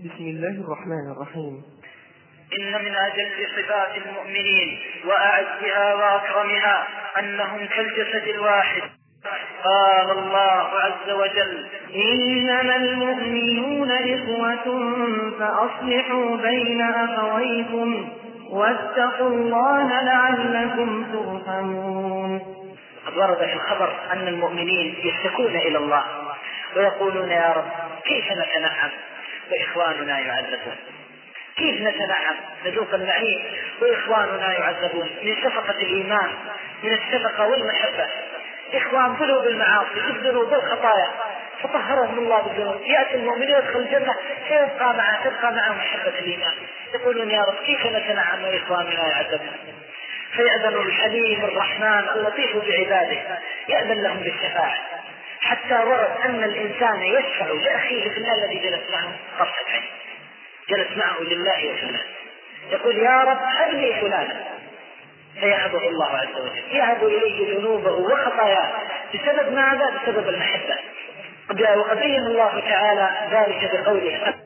بسم الله الرحمن الرحيم. إن من أجل صفات المؤمنين وأعزها وأكرمها أنهم كالجسد الواحد. قال الله عز وجل: إنما المؤمنون إخوة فأصلحوا بين أخويكم واتقوا الله لعلكم ترحمون. قد ورد في الخبر أن المؤمنين يشتكون إلى الله ويقولون: يا رب، كيف نتنعم وإخواننا يعذبون؟ كيف نتنعم نذوق النعيم وإخواننا يعذبون؟ من شفقة الإيمان، من الشفقة والمحبة. إخوان ظلوا بالمعاصي، ابذلوا بالخطايا فطهرهم الله بالذنوب، يأتي المؤمن يدخل الجنة تبقى معه محبة الإيمان. يقولون: يا رب، كيف نتنعم وإخواننا يعذبون؟ فيأذن الحليم الرحمن اللطيف بعباده، يأذن لهم بالشفاعة. حتى ورد أن الإنسان يشفع لأخيه في الله الذي جلس معه طرفة عين، جلس معه لله وفلان، يقول: يا رب، هب لي فلانا، فيهبه الله عز وجل، يهب إليه ذنوبه وخطاياه. بسبب ماذا؟ بسبب المحبة. وقد بين الله تعالى ذلك بقوله: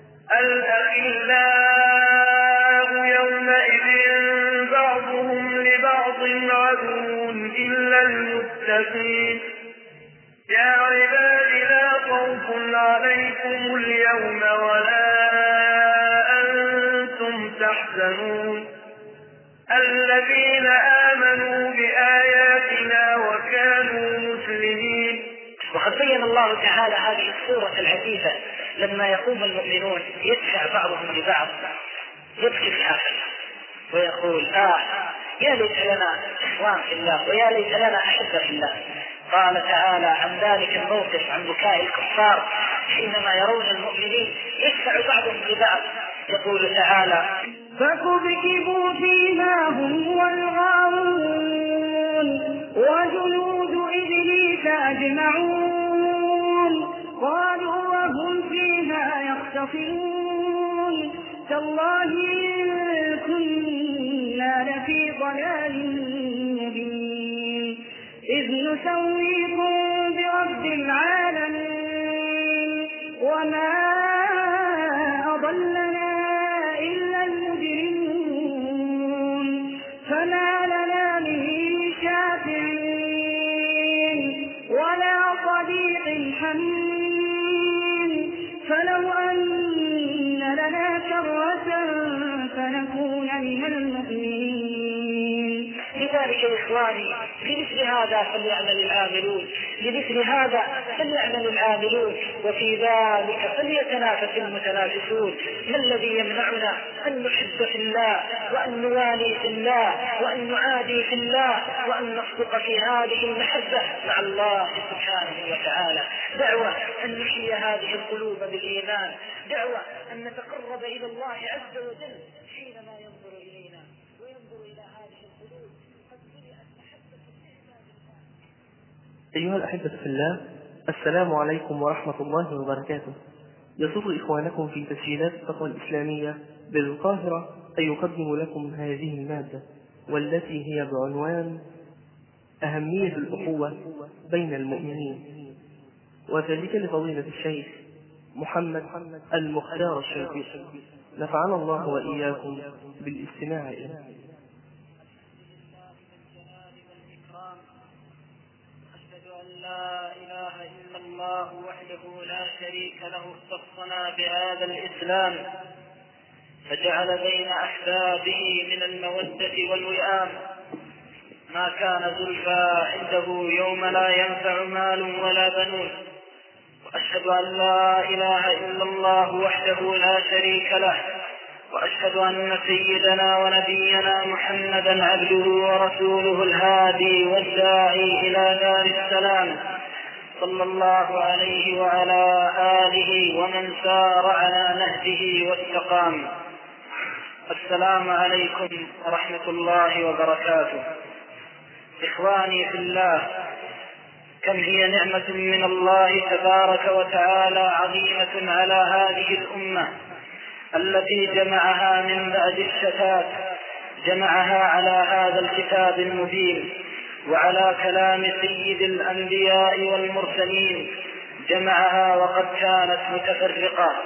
الأخلاء يومئذ بعضهم لبعض عدو إلا المتقين. يا عباد، لا خوف عليكم اليوم ولا أنتم تحزنون الذين آمنوا بآياتنا وكانوا مسلمين. وقد بين الله تعالى هذه الصورة العجيبة لما يقوم المؤمنون يدفع بعضهم لبعض، يبكي الآخر ويقول: يا ليت لنا إخوان في الله، ويا ليت لنا أحبة في الله. قال تعالى عن ذلك الموقف، عن بكاء الكفار حينما يرون المؤمنين يدفع بعضهم لبعض. يقول تعالى: فكبكبوا فيما هم والغاوون وجنود إبليس أجمعون قالوا وهم فيها يختصمون تالله إن كنا لفي ضلال مبين إذ نسويكم برب العالمين وما أضلنا إلا المجرمون فما لنا من شافعين ولا صديق حميم فلو أن لنا كرة فنكون من المؤمنين. لذلك يا إخواني، لمثل هذا فليعمل العاملون، لمثل هذا فليعمل العاملون، وفي ذلك فليتنافس المتنافسون. ما الذي يمنعنا أن نحب في الله، وأن نوالي في الله، وأن نعادي في الله، وأن نصدق في هذه المحبة مع الله سبحانه وتعالى؟ دعوة أن نحيي هذه القلوب بالإيمان، دعوة أن نتقرب إلى الله عز وجل حينما ينظر إلينا وينظر إلى هذه القلوب. أيها الأحبة في الله، السلام عليكم ورحمة الله وبركاته. يسر إخوانكم في تسجيلات التقوى الإسلامية بالقاهرة أن يقدم لكم هذه المادة، والتي هي بعنوان أهمية الأخوة بين المؤمنين، وذلك لفضيلة الشيخ محمد المختار الشنقيطي، نفعنا الله وإياكم بالاستماع إليه. لا إله إلا الله وحده لا شريك له اختصنا بهذا الإسلام، فجعل بين أحبابه من المودة والوئام ما كان زلفى عنده يوم لا ينفع مال ولا بنون. وأشهد أن لا إله إلا الله وحده لا شريك له، وأشهد أن سيدنا ونبينا محمدا عبده ورسوله الهادي والداعي إلى دار السلام، صلى الله عليه وعلى آله ومن سار على نهجه واستقام. السلام عليكم ورحمة الله وبركاته. إخواني في الله، كم هي نعمة من الله تبارك وتعالى عظيمة على هذه الأمة التي جمعها من بعد الشتات، جمعها على هذا الكتاب المبين وعلى كلام سيد الأنبياء والمرسلين، جمعها وقد كانت متفرقة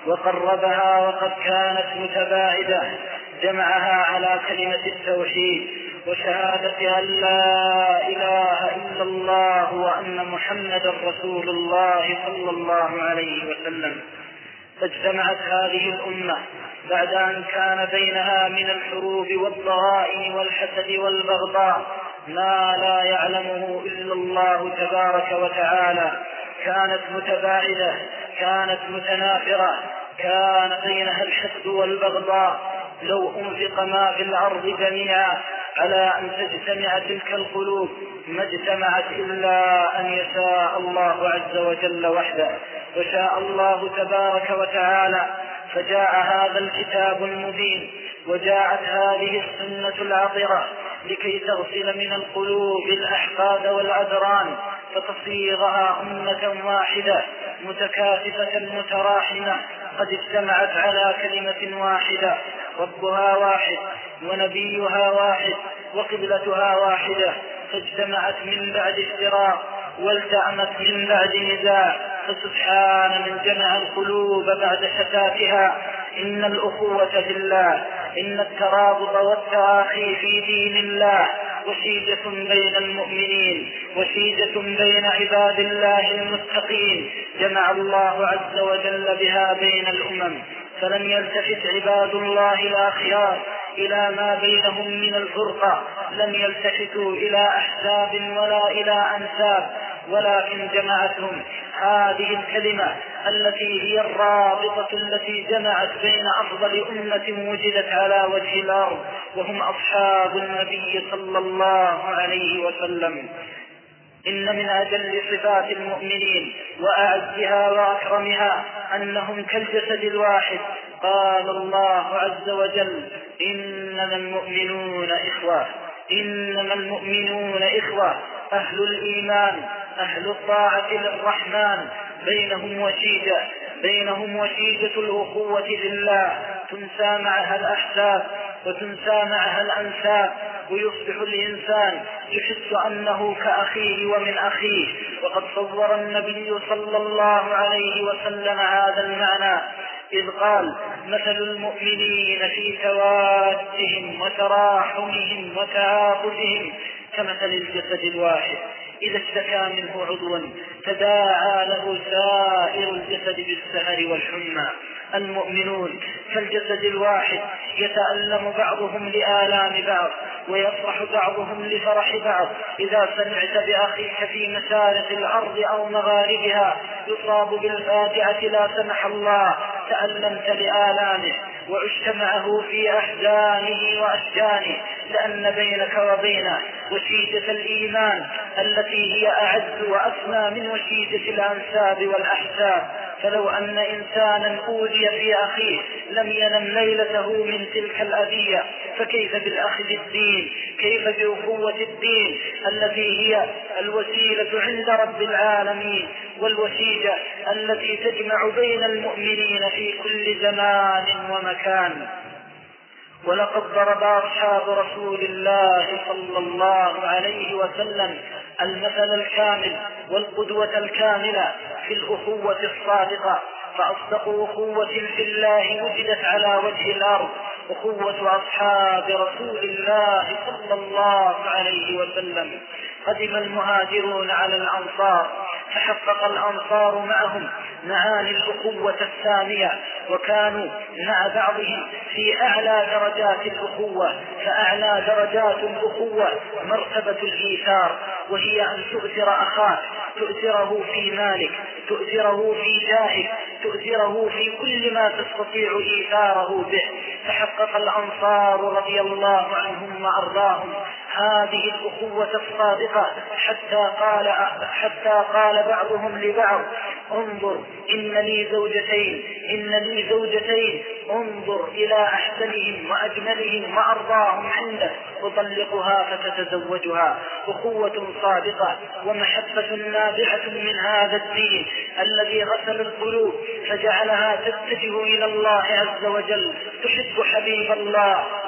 وقربها وقد كانت متباعدة جمعها على كلمة التوحيد وشهادة أن لا إله إلا الله وأن محمدا رسول الله صلى الله عليه وسلم. فاجتمعت هذه الأمة بعد أن كان بينها من الحروب والضغائن والحسد والبغضاء ما لا يعلمه إلا الله تبارك وتعالى. كانت متباعدة، كانت متنافرة، كان بينها الحسد والبغضاء. لو أنفق ما في الأرض جميعا على أن تجتمع تلك القلوب ما اجتمعت إلا أن يشاء الله عز وجل وحده. وشاء الله تبارك وتعالى فجاء هذا الكتاب المبين وجاءت هذه السنة العطرة لكي تغسل من القلوب الأحقاد والأدران فتصيغها أمة واحدة متكاتفة متراحمة قد اجتمعت على كلمة واحدة، ربها واحد ونبيها واحد وقبلتها واحدة، فاجتمعت من بعد افتراق والتأمت من بعد نزاع. فسبحان من جمع القلوب بعد شتاتها. إن الأخوة في الله، إن الترابط والتآخي في دين الله وشيجة بين المؤمنين وشيجة بين عباد الله المتقين جمع الله عز وجل بها بين الأمم. فلم يلتفت عباد الله الأخيار إلى ما بينهم من الفرقة، لم يلتفتوا إلى أحزاب ولا إلى أنساب، ولكن جمعتهم هذه الكلمة التي هي الرابطة التي جمعت بين أفضل أمة وجدت على وجه الأرض وهم أصحاب النبي صلى الله عليه وسلم. إن من أجل صفات المؤمنين وأعزها وأكرمها أنهم كالجسد الواحد. قال الله عز وجل: إنما المؤمنون إخوة، إنما المؤمنون إخوة، أهل الإيمان أهل الطاعة للرحمن بينهم وشيجة الأخوة لله تنسى معها الأحساب وتنسى معها الأنساب، ويصبح الإنسان يحس أنه كأخيه ومن أخيه. وقد صور النبي صلى الله عليه وسلم هذا المعنى إذ قال: مثل المؤمنين في توادهم وتراحمهم وتعاطفهم كمثل الجسد الواحد إذا اشتكى منه عضو تداعى له سائر الجسد بالسهر والحمى. المؤمنون كالجسد الواحد يتألم بعضهم لآلام بعض ويفرح بعضهم لفرح بعض. إذا سمعت بأخيك في مشارق الأرض أو مغاربها يصاب بالفاجعة لا سمح الله تألمت لآلامه وعشت معه في أحزانه وأشجانه، لأن بينك وبينه وشيجة الإيمان التي هي أعز وأسمى من وشيجة الأنساب والأحساب. فلو أن إنسانا أوذي في أخيه لم ينم ليلته من تلك الأذية، فكيف بالأخ بالدين؟ كيف بأخوة الدين التي هي الوسيلة عند رب العالمين والوسيلة التي تجمع بين المؤمنين في كل زمان ومكان؟ ولقد ضرب أصحاب رسول الله صلى الله عليه وسلم المثل الكامل والقدوة الكاملة في الأخوة الصادقة، فأصدق أخوة في الله وجدت على وجه الأرض أخوة أصحاب رسول الله صلى الله عليه وسلم. قدم المهاجرون على الأنصار فحقق الأنصار معهم معاني الأخوة السامية، وكانوا مع بعضهم في أعلى درجات الأخوة. فأعلى درجات الأخوة مرتبة الإيثار، وهي أن تؤثر أخاك، تؤثره في مالك، تؤثره في جاهك، تؤثره في كل ما تستطيع إيثاره به. فحقق الأنصار رضي الله عنهم وأرضاهم هذه الأخوة الصادقة حتى قال بعضهم لبعض: انظر إن لي زوجتين انظر إلى أحسنهم وأجملهم وأرضاهم عندك أطلقها فتتزوجها. أخوة صادقة ومحبة نابعة من هذا الدين الذي غسل القلوب فجعلها تتجه إلى الله عز وجل، تحب حبيب الله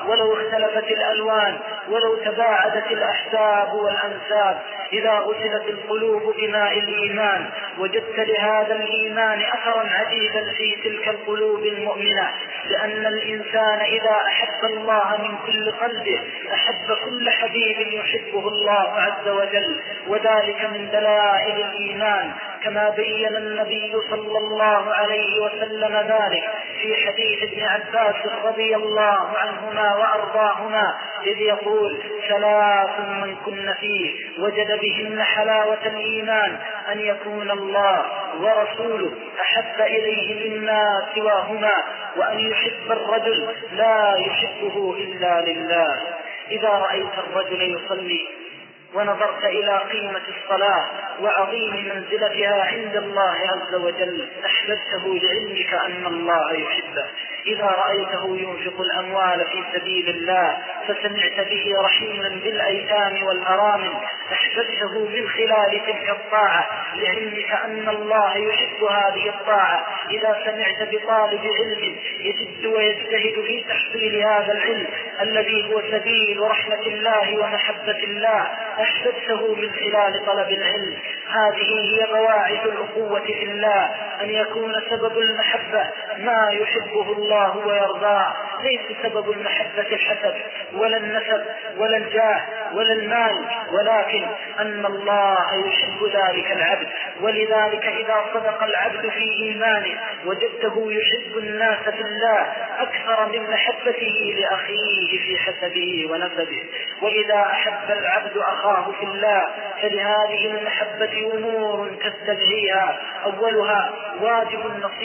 ولو اختلفت الألوان، ولو تباعدت الأحساب والأنساب. إذا غسلت القلوب بماء الإيمان وجدت لهذا الإيمان أثرا عديدا في تلك القلوب المؤمنة، لأن الإنسان إذا أحب الله من كل قلبه أحب كل حبيب يحبه الله عز وجل، وذلك من دلائل الإيمان، كما بين النبي صلى الله عليه وسلم ذلك في حديث ابن عباس رضي الله عنهما وأرضاهما، إذ يقول: ثلاث من كن فيه وجد بهن حلاوة الإيمان، أن يكون الله ورسوله أحب إليه مما سواهما، وأن يحب الرجل لا يحبه إلا لله. إذا رأيت الرجل يصلي ونظرت إلى قيمة الصلاة وعظيم منزلتها عند الله عز وجل أحببته لعلمك أن الله يحبه. إذا رأيته ينفق الأموال في سبيل الله فسمعت به رحيما بالأيتام والأرامل أحببته من خلال تلك الطاعة لعلمك أن الله يحب هذه الطاعة. إذا سمعت بطالب علم يجد ويجتهد في تحصيل هذا العلم الذي هو سبيل رحمة الله ومحبة الله أحببته من خلال طلب العلم. هذه هي قواعد الأخوة في الله، أن يكون سبب المحبة ما يحبه الله ويرضاه، ليس سبب المحبة الحسب ولا النسب ولا الجاه ولا المال، ولكن أن الله يحب ذلك العبد. ولذلك إذا صدق العبد في إيمانه وجدته يحب الناس في الله أكثر من محبته لأخيه في حسبه ونسبه. وإذا أحب العبد أخاه في الله فلهذه المحبة أمور تستدعيها، أولها واجب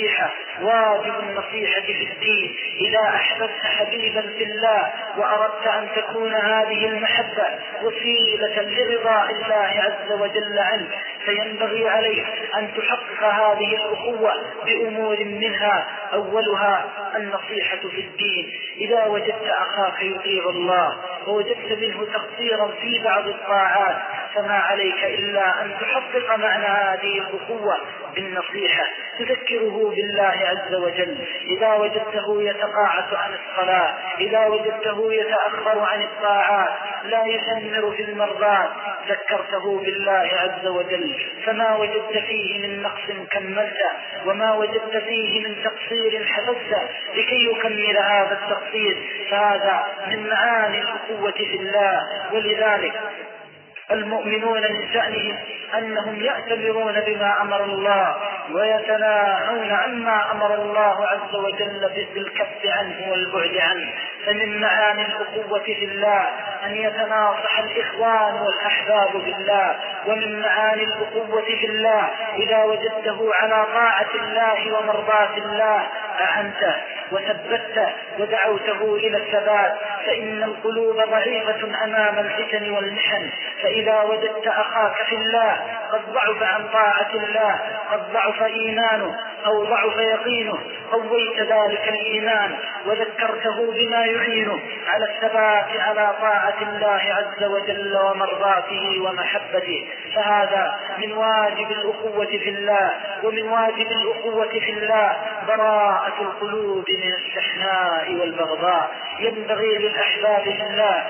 النصيحة في الدين. إذا أحببت حبيبا في الله وأردت أن تكون هذه المحبة وسيلة لرضاء الله عز وجل عنك فينبغي عليك أن تحقق هذه الأخوة بأمور منها، أولها النصيحة في الدين. إذا وجدت أخاك يطيع الله ووجدت منه تقصيرا في بعض الطاعات فما عليك إلا أن تحقق معنى هذه الأخوة بالنصيحة، تذكره بالله عز وجل. إذا وجدته يتقاعس عن الصلاة، إذا وجدته يتأخر عن الطاعات، لا يشمر في المرضات، ذكرته بالله عز وجل. فما وجدت فيه من نقص كملته، وما وجدت فيه من تقصير حفظته لكي يكمل هذا التقصير، فهذا من معاني الأخوة في الله. ولذلك المؤمنون من شأنهم أنهم يأتمرون بما أمر الله ويتناهون عما أمر الله عز وجل بالكف عنه والبعد عنه. فمن معاني الأخوة في الله أن يتناصح الإخوان والأحباب بالله. ومن معاني الأخوة في الله إذا وجدته على طاعة الله ومرضاة الله أعنته وثبته ودعوته إلى الثبات، فإن القلوب ضعيفة أمام الفتن والمحن. فإذا وجدت أخاك في الله قد ضعف عن طاعة الله، قد ضعف إيمانه أو ضعف يقينه، قويت ذلك الإيمان وذكرته بما يعينه على الثبات على طاعة الله عز وجل ومرضاته ومحبته. فهذا من واجب الأخوة في الله. ومن واجب الأخوة في الله براءة القلوب من الشحناء والبغضاء. ينبغي للأحباب في الله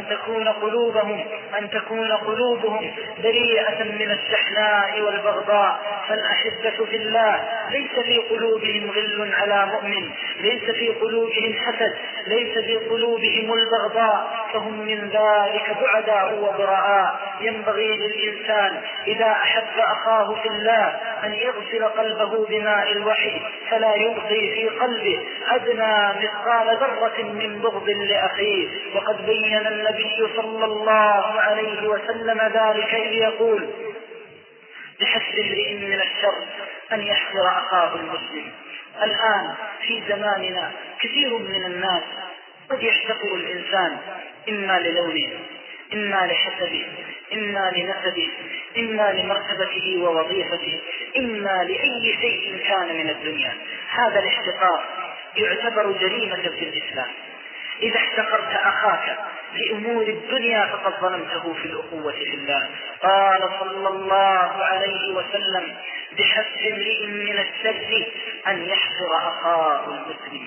أن تكون قلوبهم بريئة من الشحناء والبغضاء. فالأحبة في الله ليس في قلوبهم غل على مؤمن، ليس في قلوبهم حسد، ليس في قلوبهم البغضاء، فهم من ذلك بعداء وبراء. ينبغي للإنسان إذا أحب أخاه في الله أن يغسل قلبه بماء الوحي، فلا يبقي في قلبه أدنى مثقال ذرة من بغض لأخيه. وقد بين النبي صلى الله عليه وسلم ذلك إذ يقول: بحسب امرئ من الشر أن يحقر أخاه المسلم. الآن في زماننا كثير من الناس قد يحتقر الإنسان إما للونه، إما لحسبه، إما لنسبه، إما لمرتبته ووظيفته، إما لأي شيء كان من الدنيا. هذا الاحتقار يعتبر جريمة في الإسلام. إذا احتقرت أخاك لأمور الدنيا فقد ظلمته في الأخوة في الله. قال صلى الله عليه وسلم: بحسب امرئ من الشر أن يحقر أخاه المسلم.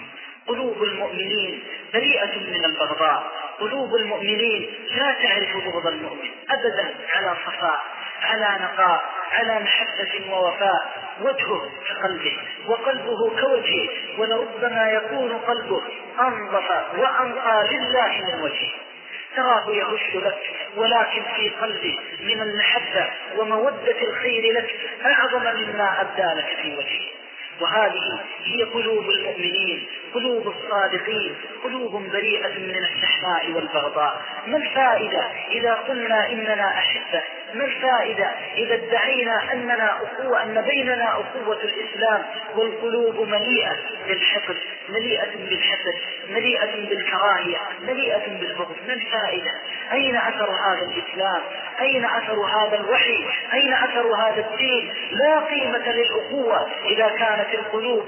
قلوب المؤمنين بريئة من البغضاء، قلوب المؤمنين لا تعرف بغض المؤمن أبدا، على صفاء، على نقاء، على محبة ووفاء، وجهه كقلبه وقلبه كوجهه، ولربما يكون قلبه أنظف وأنقى لله من وجهه. تراه يهش لك ولكن في قلبه من المحبة ومودة الخير لك أعظم مما أبدى لك في وجهه. وهذه هي قلوب المؤمنين، قلوب الصادقين، قلوب بريئة من الشحناء والبغضاء. ما الفائدة إذا قلنا إننا أحبة؟ ما الفائدة إذا ادعينا أن بيننا أخوة الإسلام والقلوب مليئة بالحقد، مليئة بالحسد، مليئة بالكراهية، مليئة بالبغض؟ ما الفائدة؟ أين أثر هذا الإسلام؟ أين أثر هذا الوحي؟ أين أثر هذا الدين؟ لا قيمة للأخوة إذا كانت القلوب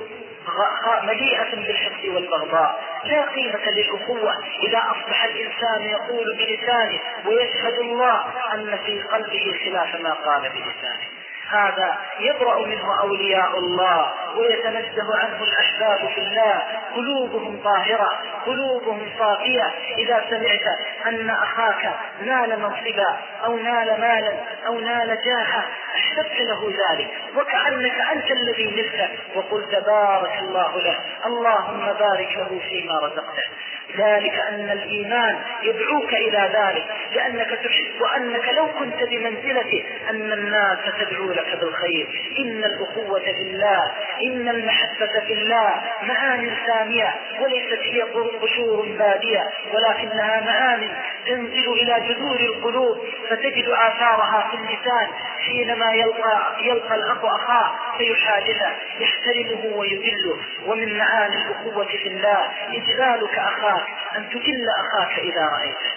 مليئة بالحقد والبغضاء. لا قيمة للأخوة إذا أصبح الإنسان يقول بلسانه ويشهد الله أن في قلبه خلاف ما قال بلسانه. هذا يبرأ منه أولياء الله ويتنزه عنه الأحباب في الله، قلوبهم طاهرة، قلوبهم صافية. إذا سمعت أن أخاك نال منصبا أو نال مالا أو نال جاحا أحببت له ذلك، وكأنك أنت الذي نلته وقلت بارك الله له، اللهم بارك له فيما رزقته. ذلك أن الإيمان يدعوك إلى ذلك، لأنك تحب أنك لو كنت بمنزلته أن الناس تدعو لك بالخير. إن الأخوة في الله، إن المحبة في الله معاني سامية، وليست هي قشور بادية، ولكنها معاني تنزل إلى جذور القلوب، فتجد آثارها في اللسان حينما يلقى الأخ أخاه فيحادثه، يحترمه ويجله. ومن معاني الأخوة في الله إجلالك أخاك، أن تجل أخاك إذا رأيته،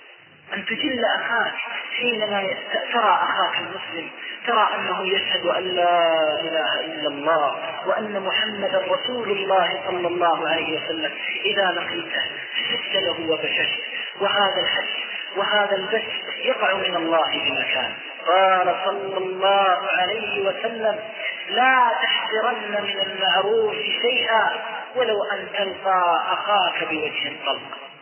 أن تجل أخاك حينما ترى أخاك المسلم، ترى أنه يشهد أن لا إله إلا الله وأن محمد رسول الله صلى الله عليه وسلم، إذا لقيته حسست له وبششت. وهذا الحس وهذا البث يقع من الله بمكان. قال صلى الله عليه وسلم: لا تحقرن من المعروف شيئا ولو أن تلقى أخاك بوجه طلق.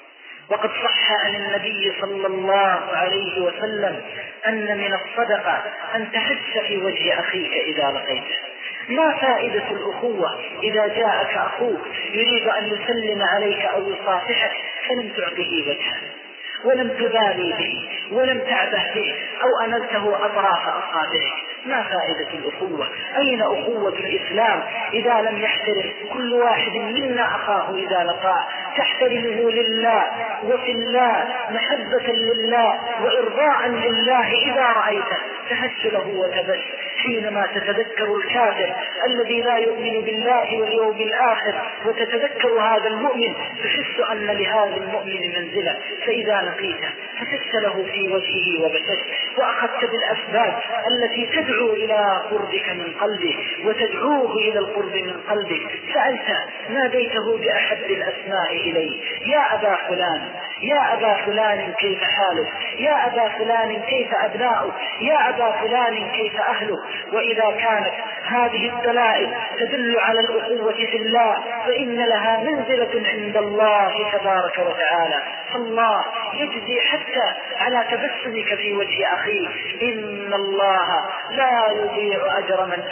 وقد صح عن النبي صلى الله عليه وسلم أن من الصدقة أن تحس في وجه أخيك إذا لقيته. ما فائدة الأخوة إذا جاءك أخوك يريد أن يسلم عليك أو يصافحك فلم تعطه وجهه ولم تبالي به ولم تعبه به أو أنلته أطراف أصابعك؟ ما فائدة الأخوة؟ أين أخوة الإسلام إذا لم يحترم كل واحد منا أخاه إذا لقاه، تحترمه لله وفي الله، محبة لله وإرضاء لله؟ إذا رأيته تهش له وتبش. حينما تتذكر الكافر الذي لا يؤمن بالله واليوم الآخر وتتذكر هذا المؤمن تحس أن لهذا المؤمن منزلة، فإذا لقيته فحس له في وجهه وبششت، وأخذت بالأسباب التي تدعو إلى قربك من قلبه وتدعوه إلى القرب من قلبه، سألت ناديته بأحب الأسماء إليه: يا أبا فلان، يا أبا فلان كيف حالك، يا أبا فلان كيف أبناؤك، يا أبا فلان كيف أهلك. وإذا كانت هذه الدلائل تدل على الأخوة في الله فإن لها منزلة عند الله تبارك وتعالى، فالله يجزي حتى على تبسمك في وجه أخيه. إن الله لا يضيع أجر من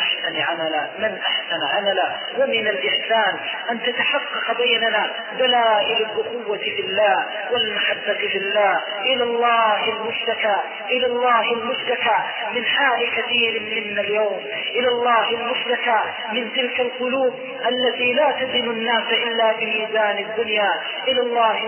أحسن عملا. ومن الإحسان أن تتحقق بيننا دلائل الأخوة في الله والمحبة في الله. إلى الله المشتكى من حال كثير منا اليوم، إلى الله المشتكى من تلك القلوب التي لا تزن الناس إلا بميزان الدنيا، إلى الله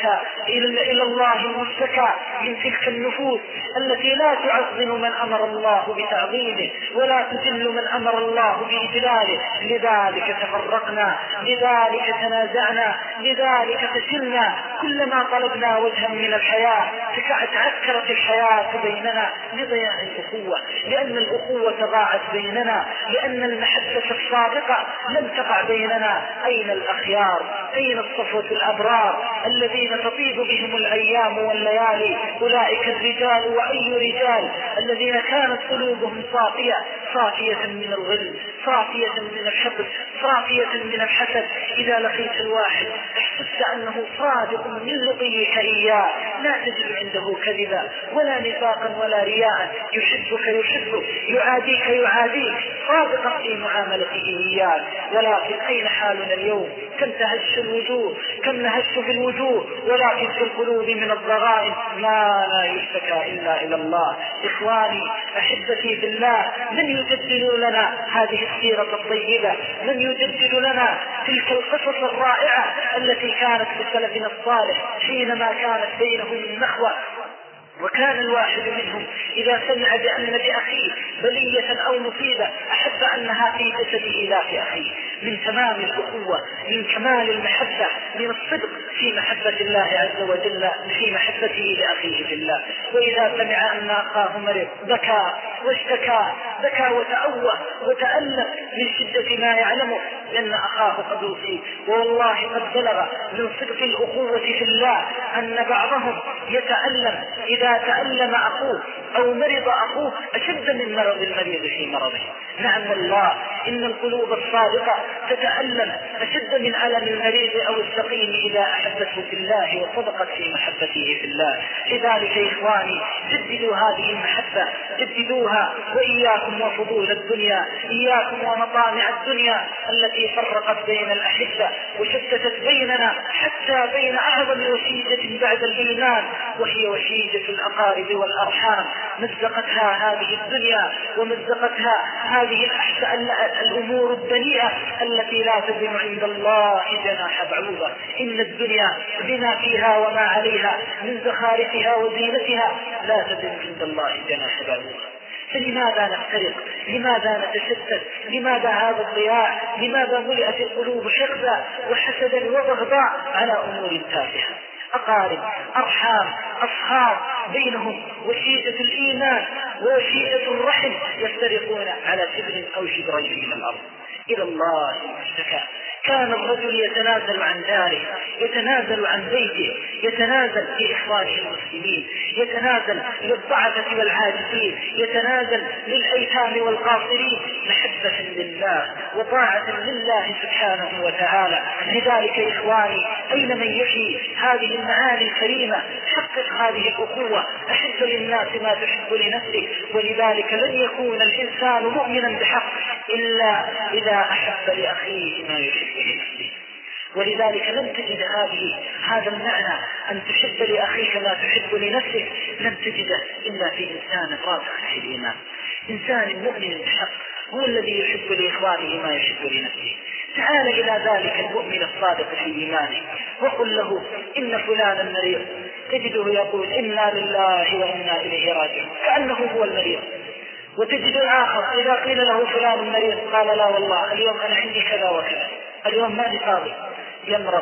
المشتكى من تلك النفوس التي لا تعظم من أمر الله بتعظيمه ولا تذل من أمر الله بإجلاله. لذلك تفرقنا، لذلك تنازعنا، لذلك فشلنا. كلما طلبنا وجها من الحياة تعكرت الحياة بيننا لضياع الأخوة، لأن الأخوة ضاعت بيننا، لأن المحبة الصادقة لم تقع بيننا. أين الأخيار؟ أين الصفوة الأبرار الذين تطيب بهم الأيام والليالي أولئك الرجال وأي رجال الذين كانت قلوبهم صافية من الغل، صافية من الحقد، صافية من الحسد. إذا لقيت الواحد احسست أنه صادق من لقيك إياه، لا تجد عنده كذبا ولا نفاقا ولا رياء، يحبك يعاديك صادقا في معاملته إياه. ولكن أين حالنا اليوم؟ كم تهش الوجوه، كم نهش في الوجوه، ولكن في القلوب من الضغائن ما لا يشتكى إلا إلى الله. إخواني أحبتي بالله، من يجدد لنا هذه السيرة الطيبة؟ من يجدد لنا تلك القصص الرائعة التي كانت لسلفنا الصالح حينما كانت بينهم النخوة، وكان الواحد منهم إذا سمع بأن لأخيه بلية أو مصيبة أحب أنها في جسده لا في أخيه، من تمام الأخوة، من كمال المحبة، من الصدق في محبة الله عز وجل، في محبته لأخيه في الله. وإذا سمع أن أخاه مرض بكى واشتكى، بكى وتأوه وتألم من شدة ما يعلمه لأن أخاه قد أصيب. والله قد بلغ من صدق الأخوة في الله أن بعضهم يتألم إذا تألم أخوه أو مرض أخوه أشد من مرض المريض في مرضه. نعم والله إن القلوب الصادقة تتألم أشد من ألم المريض أو السقيم إذا أحبته في الله وصدقت في محبته في الله. لذلك يا إخواني جددوا هذه المحبة، جددوها، وإياكم وفضول الدنيا، إياكم ومطامع الدنيا التي فرقت بين الأحبة وشتتت بيننا حتى بين أعظم وشيجة بعد الإيمان، وهي وشيجة الأقارب والأرحام. مزقتها هذه الدنيا ومزقتها هذه الأمور الدنيئة التي لا تزن عند الله جناح بعوضة. إن الدنيا بما فيها وما عليها من زخارفها وزينتها لا تزن عند الله جناح بعوضة. فلماذا نفترق؟ لماذا نتشتت؟ لماذا هذا الضياع؟ لماذا ملئت القلوب حقدا وحسدا وبغضاء على أمور تافهة؟ أقارب، أرحام، أصحاب بينهم وشيدة الإيمان وشيدة الرحم يفترقون على شبر أو شبرين من الأرض. إلى الله المشتكى. كان الرجل يتنازل عن داره، يتنازل عن بيته، يتنازل في إخوانه المسلمين، يتنازل للضعفة والعاجزين، يتنازل للأيتام والقاصرين محبة لله وطاعة لله سبحانه وتعالى. لذلك يا إخواني أين من يحيي هذه المعاني الكريمة؟ حقق هذه الأخوة، أحب للناس ما تحب لنفسك. ولذلك لن يكون الإنسان مؤمنا بحق إلا إذا أحب لأخيه ما يحب لنفسه. ولذلك لن تجد هذا المعنى أن تحب لأخيك ما تحب لنفسك، لن تجده إلا في إنسان راسخ في الإيمان. إنسان مؤمن بحق هو الذي يحب لإخوانه ما يحب لنفسه. تعال إلى ذلك المؤمن الصادق في إيمانه وقل له إن فلانا مريض، تجده يقول إنا لله وإنا إليه راجعون كأنه هو المريض. وتجد الآخر إذا قيل له فلان مريض قال لا والله اليوم أنا عندي كذا وكذا، اليوم ماني فاضي. يمرض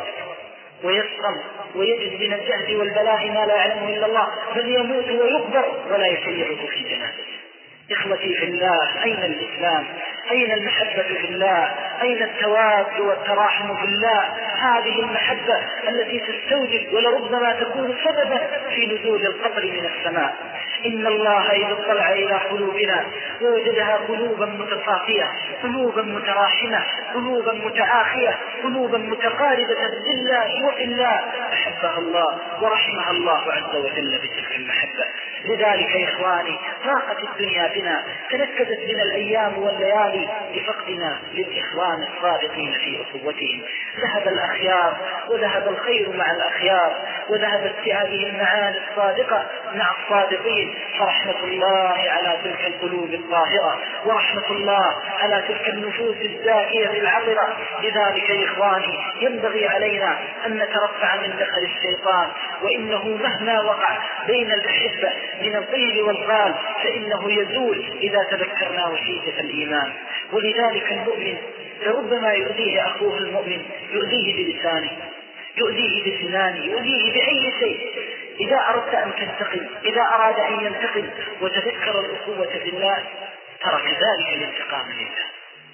ويسقم ويجد من الجهد والبلاء ما لا يعلمه إلا الله، بل يموت ويقبر ولا يشيعه في جنازته. إخوتي في الله، أين الإسلام؟ أين المحبة في الله؟ أين التواد والتراحم في الله؟ هذه المحبة التي تستوجب ولربما تكون سببا في نزول القطر من السماء. إن الله إذا اطلع إلى قلوبنا ووجدها قلوبا متصافية، قلوبا متراحمة، قلوبا متآخية، قلوبا متقاربة بالله وفي الله، أحبها الله ورحمها الله عز وجل بتلك المحبة. لذلك يا إخواني ضاقت الدنيا بنا، تنكدت بنا الأيام والليالي بفقدنا للإخوان الصادقين في أخوتهم. ذهب الأخيار وذهب الخير مع الأخيار، وذهبت في هذه المعاني الصادقة مع الصادقين. فرحمة الله على تلك القلوب الطاهرة، ورحمة الله على تلك النفوس الزاكية العطرة. لذلك يا إخواني ينبغي علينا أن نترفع من دخل الشيطان، وإنه مهما وقع بين الأحبة من القيل والقال فإنه يزول إذا تذكرنا وشيدة الإيمان. ولذلك المؤمن لربما يؤذيه أخوه المؤمن، يؤذيه بلسانه، يؤذيه بسنانه، يؤذيه بأي شيء. إذا أردت أن تنتقم، إذا أراد أن ينتقم وتذكر الأخوة في الله ترك ذلك الانتقام لله.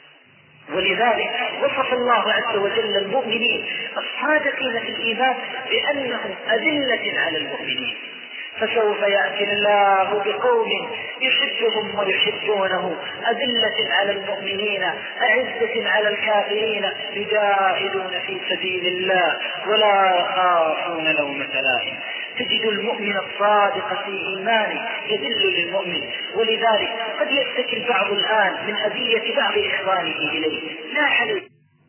ولذلك وصف الله عز وجل المؤمنين الصادقين في الإيمان بأنهم أذلة على المؤمنين. فسوف يأتي الله بقوم يحبهم ويحبونه أذلة على المؤمنين أعزة على الكافرين يجاهدون في سبيل الله ولا يخافون لومة لائم. تجد المؤمن الصادق في إيمانه يذل للمؤمن، ولذلك قد يفتكر البعض الآن من أذية بعض إخوانه إليه، لا حليل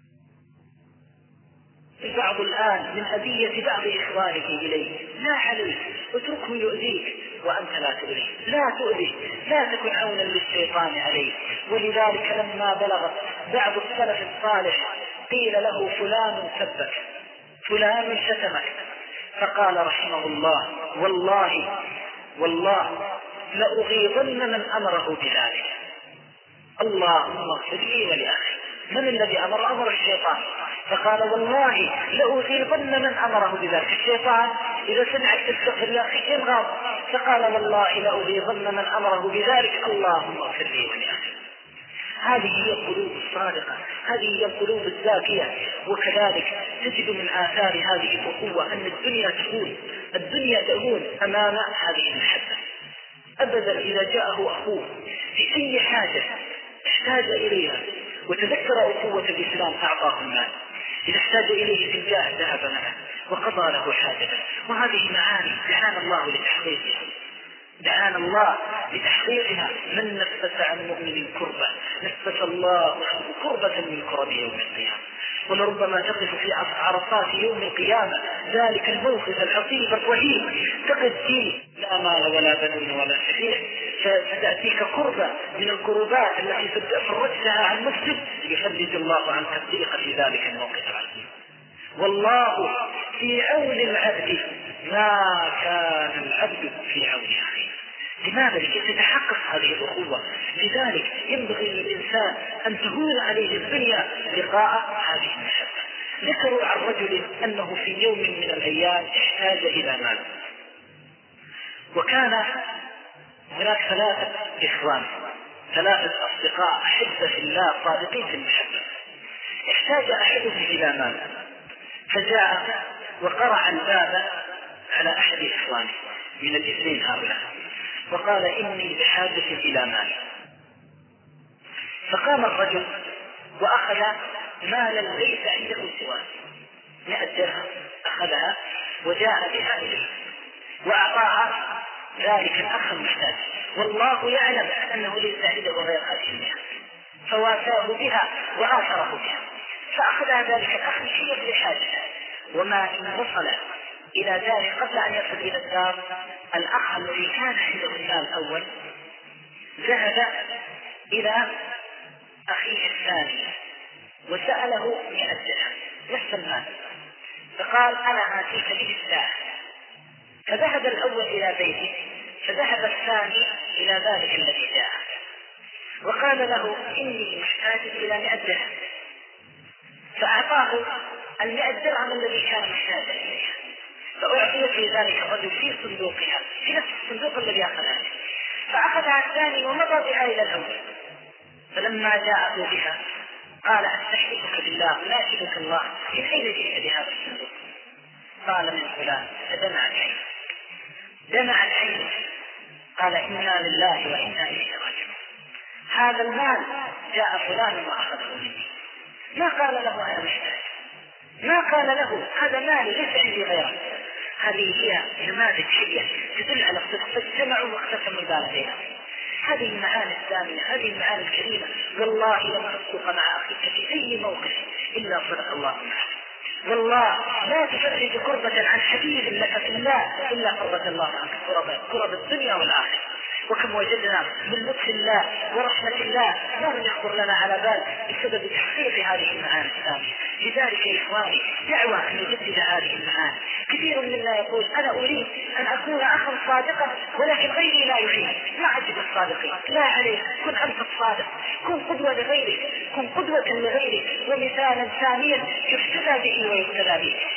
البعض الآن من أذية بعض إخوانه إليه، لا حليل، اتركه يؤذيك وأنت لا تؤذيه، لا تؤذيه، لا تكن عونا للشيطان عليه. ولذلك لما بلغ بعض السلف الصالح قيل له فلان سبك، فلان شتمك، فقال رحمه الله والله لأغيظن من أمره بذلك. اللهم اغفر لي ولأخي. من الذي أمر الشيطان، فقال والله لأغيظن من أمره بذلك. الشيطان إذا سمعك تستغفر يا أخي انغاض، فقال والله لأغيظن من أمره بذلك، اللهم اغفر لي ولأخي. هذه هي القلوب الصادقة، هذه هي القلوب الزاكية. وكذلك تجد من آثار هذه الأخوة أن الدنيا تهون أمام هذه المحبة. أبدا إذا جاءه أخوه في أي حاجة احتاج إليها وتذكر أخوة الإسلام أعطاه المال، إذا احتاج إليه في الجاه ذهب معه وقضى له حاجته. وهذه معاني دعانا الله لتحقيقها. من نفس عن مؤمن كربة نفس الله كربة من كرب يوم القيامة. ولربما تقف في عرصات يوم القيامة ذلك الموقف العصيب الرهيب تقف فيه لا مال ولا بنون ولا شفيع، فتأتيك كربة من الكربات التي فرجتها عن مسجد يفرج الله عنك الضيق في ذلك الموقف العصيب. والله في عون العبد ما كان العبد في عون أخيه. لماذا؟ لكي تتحقق هذه الأخوة. لذلك ينبغي للإنسان أن تهون عليه الدنيا لقاء هذه المحبة. ذكروا عن رجل أنه في يوم من الأيام احتاج إلى مال، وكان هناك ثلاثة أصدقاء أحبة في الله صادقين في المحبة. احتاج أحدهم إلى مال، فجاء وقرع الباب على أحد إخوانه من الاثنين هؤلاء وقال إني بحاجة إلى مال. فقام الرجل وأخذ مالا ليس عنده سواه 100 درهم، أخذها وجاء بها إليه وأعطاها ذلك الأخ المحتاج، والله يعلم أنه ليس عنده غير هذه المال، فوافاه بها وآثره بها. فأخذها ذلك الأخ لشيء لحاجته، وما إن وصل إلى داره قبل أن يصل إلى الدار الأخ الذي كان عنده المال الأول ذهب إلى أخيه الثاني وسأله 100 درهم نفس المال، فقال أنا آتيك به الساعة. فذهب الأول إلى بيته، فذهب الثاني إلى ذلك الذي جاء وقال له إني محتاج إلى 100 درهم، فأعطاه 100 درهم الذي كان محتاجا إليها، فأعطي في ذلك الرجل في صندوقها في نفس الصندوق الذي أخذها، فأخذها الثاني ومضى بها إلى الأول. فلما جاءه بها قال أستحلفك بالله أناشدك الله من أين جئت بهذا الصندوق؟ قال من فلان، فدمع العين قال إنا لله وإنا إليه راجعون. هذا المال جاء فلان وأخذه مني، ما قال له أنا محتاج، ما قال له هذا مالي ليس عندي غيره. هذه هي نماذج حية تدل على الصدق، فاجتمعوا واقتسموا المال بينهم. هذه المعاني الثامنة، هذه المعاني الكريمة. والله لم تصدق مع أخيك في أي موقف إلا صدق الله معك. والله لا تفرج كربة عن حبيب لك في الله إلا فرج الله عنك كرب الدنيا والآخرة. وكم وجدنا من لطف الله ورحمة الله ما لم يخطر لنا على بال بسبب تحقيق هذه المعاني الثانية. لذلك يا إخواني دعوة أن نجدد هذه المعاني. كثير منا يقول أنا أريد أن أكون أخا صادقا ولكن غيري لا يحيي. ما عجب الصادقين، لا عليك، كن أنت الصادق، كن قدوة لغيرك، كن قدوة لغيرك ومثالا ثانيا يحتذى به ويقتدى به.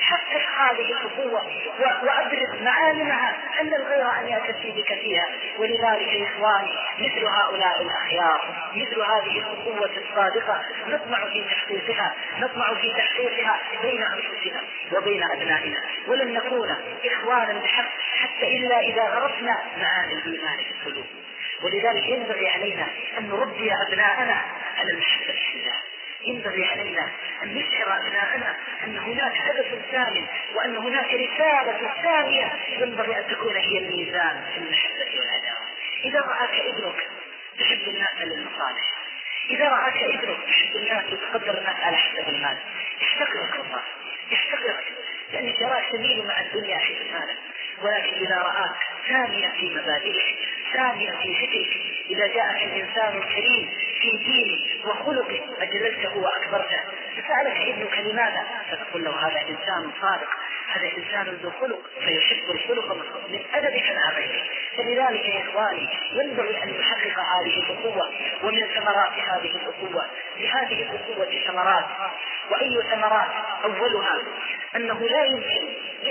حقق هذه الأخوة وأبرز معالمها أن الغير أن يأتي بك فيها. ولذلك يا إخواني مثل هؤلاء الأخيار، مثل هذه الأخوة الصادقة نطمع في تحقيقها، نطمع في تحقيقها بين أنفسنا وبين أبنائنا، ولن نكون إخوانا بحق حتى إلا إذا غرسنا معاني الإيمان في القلوب. ولذلك ينبغي علينا أن نربي أبناءنا على المحبة في الله، ينبغي علينا أن نشعر أبناءنا أن هناك هدف ثاني وأن هناك رسالة ثانية ينبغي أن تكون هي الميزان في المحبة والعداوة. إذا رأك ابنك تحب الناس للمصالح، إذا رأك ابنك تحب الناس وتقدر الناس على حسب المال، يحتقرك الله، يحتقرك لأن تراك تميل مع الدنيا في مالك. ولكن إذا رآك ثانيا في مبادئك، ثانيا في فكرك، إذا جاءك الإنسان الكريم في دينه وخلقه أجللته وأكبرته، فسألك ابنك لماذا؟ فتقول له هذا إنسان صادق، هذا إنسان ذو خلق، فيحب الخلق من أدبك مع غيره. فلذلك يا إخواني ينبغي أن نحقق هذه الأخوة، ومن ثمرات هذه الأخوة، لهذه الأخوة ثمرات. وأي ثمرات؟ أولها أنه لا يمكن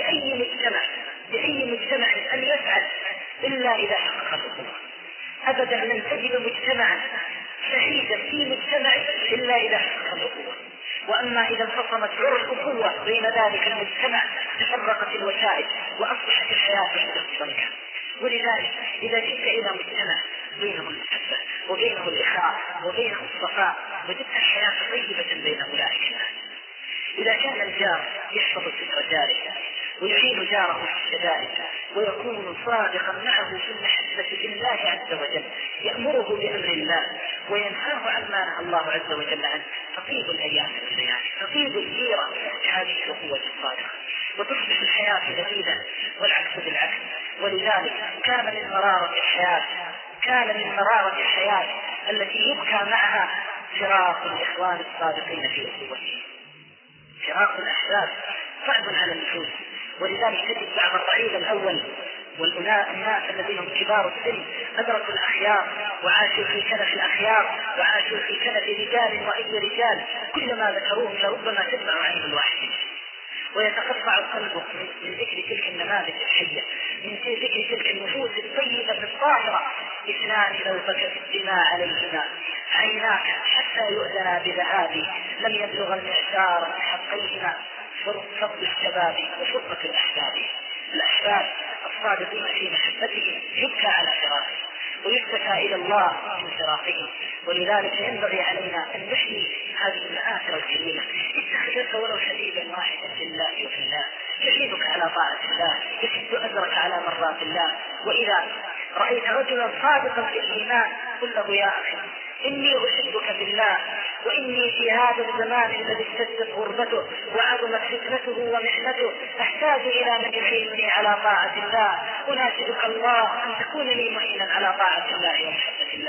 لأي مجتمع أن يفعل إلا إذا حقق الأخوة. أبدا لن تجد مجتمعا سعيدا في مجتمع إلا إذا حقق الأخوة. وأما إذا انفصمت عرى الأخوة بين ذلك المجتمع تفرقت الوسائل وأصبحت الحياة عند الشركة. ولذلك إذا جئت إلى مجتمع بينه المحبة وبينه الإخاء وبينه الصفاء وجدت الحياة طيبة بين أولئك الناس. إذا كان الجار يحفظ ستر جاره ويعين جاره في الشدائد ويكون صادقا معه في المحبة في الله عز وجل، يأمره بأمر الله وينهاه عما نهى الله عز وجل عنه، تطيب الأيام والليالي، تطيب الجيرة بهذه الأخوة الصادقة وتصبح الحياة لذيذة، والعكس بالعكس. ولذلك كان من مرارة الحياة التي يبكى معها فراق الإخوان الصادقين في أخوتهم. فراق الأحباب صعب على النفوس. ولذلك تجد بعض الرعيل الأول والناس الذين هم كبار السن أدركوا الأخيار وعاشوا في كنف الأخيار وعاشوا في كنف رجال وأي رجال، كلما ذكروه لربما تدمع عين الواحد ويتقطع القلب من ذكر تلك النماذج الحية، من ذكر تلك النفوس الطيبة الطاهرة. اثنان لو بكت الدماء عليهما عيناك حتى يؤذنا بذهابي، لم يبلغ المعشار بحقيهما فضل الشباب وفرقة الأحباب. الأحباب الصادقين في محبتهم يبكى على فراقه ويشتكى إلى الله من فراقه. ولذلك ينبغي علينا أن نحيي هذه المآثر الكريمة. اتخذ لك ولو حبيبا واحدا في الله وفي الله يعينك على طاعة الله، يشد أجرك على مرات الله. وإذا رأيت رجلا صادقا في الإيمان قل له يا أخي إني أحبك بالله، وإني في هذا الزمان الذي اشتدت غربته وعظمت فتنته ومحنته أحتاج إلى من يعينني على طاعة الله، أناشدك الله أن تكون لي معينا على طاعة الله ومحبة الله.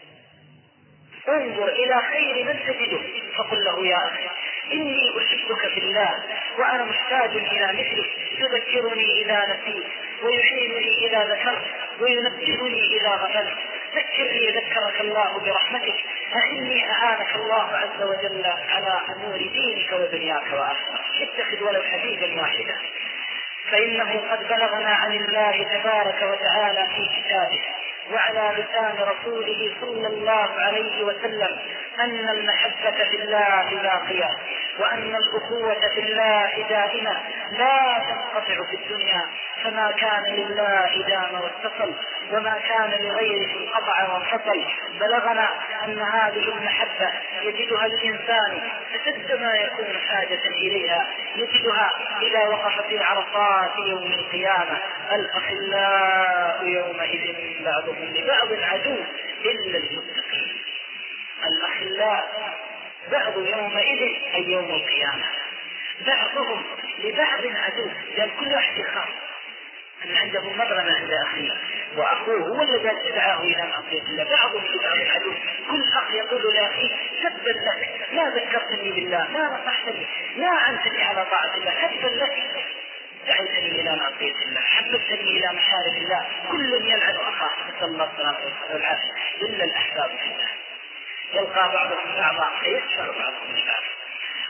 انظر إلى خير من تجده فقل له يا أخي إني أحبك في الله وأنا محتاج إلى مثلك، يذكرني إذا نسيت ويحييني إذا ذكرت وينبهني إذا غفلت. ذكرني ذكرك الله برحمتك، فإني أعانك الله عز وجل على أمور دينك ودنياك وآخرتك. اتخذ ولو حبيبا واحدا، فإنه قد بلغنا عن الله تبارك وتعالى في كتابه وعلى لسان رسوله صلى الله عليه وسلم أن المحبة في الله باقية، وأن الأخوة في الله دائمة لا تنقطع في الدنيا، فما كان لله دام واتصل وما كان لغيره انقطع وانفصل. بلغنا أن هذه المحبة يجدها الإنسان أشد ما يكون حاجة إليها، يجدها إذا وقف في عرصات يوم القيامة. الأخلاء يومئذ بعضهم لبعض عدو إلا المتقين. الأخلاء بعض يومئذ أي يوم القيامة بعضهم لبعض عدو، لأن كل واحد يخاف أن عنده مظلمة عند أخيه وأخوه هو الذي دعاه إلى معصية الله. بعضهم لبعض عدو، كل أخ يقول لأخيه تبا لك ما ذكرتني بالله، ما نصحتني، ما أعنتني على طاعة الله، تبا لك دعيتني إلى معصية الله، حببتني إلى محارم الله. كل يلعن أخاه نسأل الله السلامة والعافية إلا الأحباب في الله. يلقى بعضهم بعضا فيسفر بعضهم لبعض.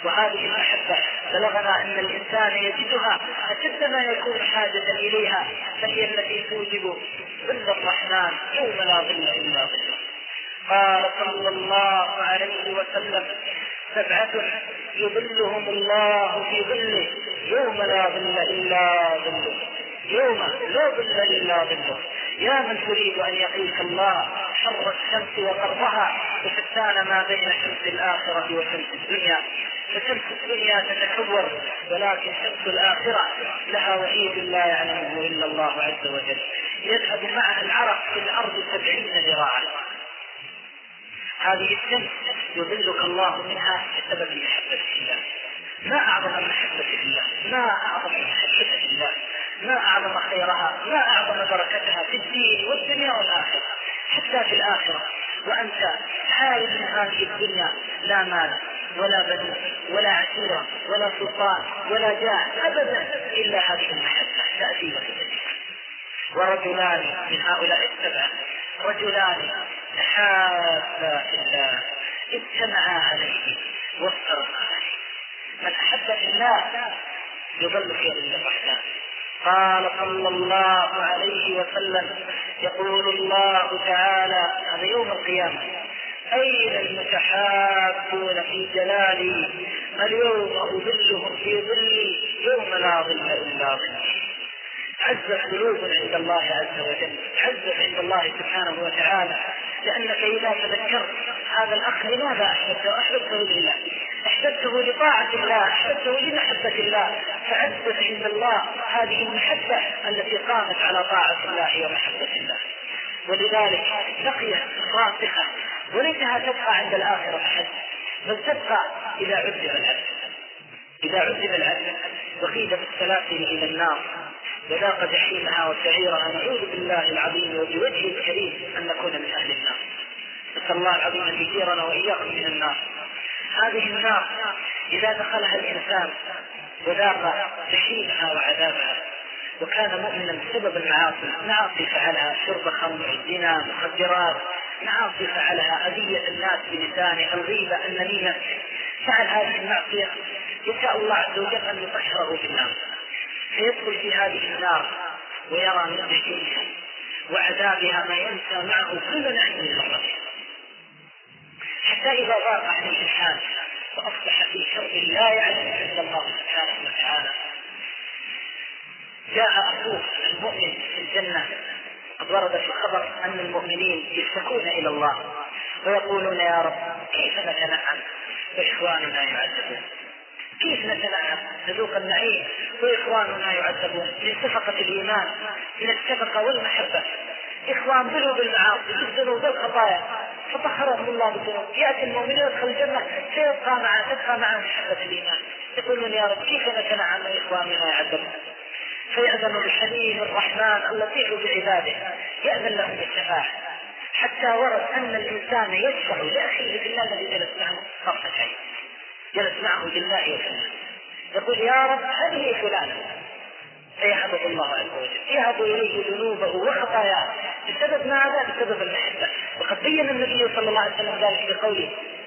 وهذه المحبة بلغنا أن الإنسان يجدها أشد ما يكون حاجة إليها، فهي التي توجب ظل الرحمن يوم لا ظل إلا ظله. قال صلى الله عليه وسلم: 7 يظلهم الله في ظله يوم لا ظل إلا ظله، يوم لا ظل إلا ظله. يا من تريد أن يقيك الله حر الشمس وقربها وشتان ما بين شمس الآخرة وشمس الدنيا، فشمس الدنيا تتكور ولكن شمس الآخرة لها وعيد لا يعلمه إلا الله عز وجل، يذهب معها العرق في الأرض 70 ذراعا. هذه الشمس يظلك الله منها بسبب محبة الله. ما أعظم المحبة الله، ما أعظم المحبة الله، ما أعظم خيرها، ما أعظم بركتها في الدين والدنيا والآخرة. حتى في الآخرة وأنت حال من هذه الدنيا لا مال ولا بنون ولا عشيرة ولا سلطان ولا جاه أبدا إلا هذه المحبة تأتي لك جميعا. ورجلان من هؤلاء 7 رجلان تحابا في الله اجتمعا عليه وافترقا عليه. من أحب في الله يظل في ظل الرحمن. قال صلى الله عليه وسلم: يقول الله تعالى هذا يوم القيامة: أين المتحابون في جلالي اليوم أظلهم في ظلي يوم لا ظل إلا ظلي. عزت قلوب عند الله عز وجل، عزت عند الله سبحانه وتعالى، لأنك إذا تذكرت هذا الأخ لماذا أحببته؟ أحببته لله، أحببته لطاعة الله، أحببته لمحبة الله، فعزت عند الله هذه المحبة التي قامت على طاعة الله ومحبة الله. ولذلك بقيت راسخة وليتها تبقى عند الآخرة أحد، بل تبقى إذا عذب العبد. إذا عذب العبد وقيد بالسلاسل إلى النار وذاق جحيمها وسعيرها، نعوذ بالله العظيم وبوجهه الكريم أن نكون من أهل النار. نسأل الله العظيم أن يجيرنا وإياكم من النار. هذه النار إذا دخلها الإنسان وذاق جحيمها وعذابها وكان مؤمنا بسبب المعاصي فعلها، شرب خمر، زنا، مخدرات، معاصي فعلها، أذية الناس بلسانه، الغيبة، النميمة، فعل هذه المعصية، يشاء الله عز وجل أن يطهره بالنار، فيدخل في هذه النار ويرى من جحيمها وعذابها ما ينسى معه كل نعيم الأرض، حتى إذا ضاق عليه الحال وأصبح في شر لا يعلم عند الله سبحانه وتعالى، جاء أخوه المؤمن في الجنة. قد ورد في الخبر أن المؤمنين يشتكون إلى الله ويقولون: يا رب كيف نتنعم وإخواننا يعذبون؟ كيف نتنعم نذوق النعيم وإخواننا يعذبون؟ من شفقة الإيمان، من الشفقة والمحبة. إخوان ظلوا بالمعاصي، بالذنوب بالخطايا، فطهرهم الله بالذنوب، يأتي المؤمنين يدخل الجنة تبقى معه محبة الإيمان، يقولون: يا رب كيف نتنعم وإخواننا يعذبون؟ فيأذن بالحليم الرحمن اللطيف بعباده، يأذن لهم بالشفاعة، حتى ورد أن الإنسان يشفع لأخيه في الله الذي جلس معه طرفة عين، جلس معه بالله وسلم، يقول: يا رب هذه فلانة، فيهبط الله عز وجل، يهب إليه ذنوبه وخطاياه بسبب ماذا؟ بسبب المحبة. وقد بين النبي صلى الله عليه وسلم ذلك بقوله،